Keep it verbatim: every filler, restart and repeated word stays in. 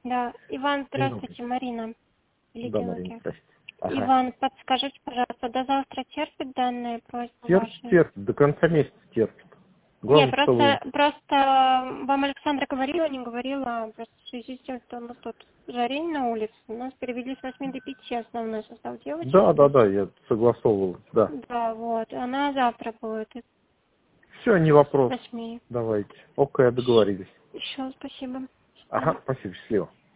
Да. Иван, Минуту. здравствуйте, Марина. Да, Марина, здрасте. Ага. Иван, подскажите, пожалуйста, до завтра терпит данная просьба Терпит, ваша? терпит, до конца месяца терпит. Нет, Главное, что просто, вы... просто вам Александра говорила, не говорила, просто в связи с тем, что у нас тут жарень на улице, нас перевели с восьми до пяти основной состав девочек. Да, да, да, я согласовывал, да. Да, вот, она завтра будет. Все, не вопрос. Восьми. Давайте. Окей, договорились. Еще спасибо. Ага, спасибо, счастливо.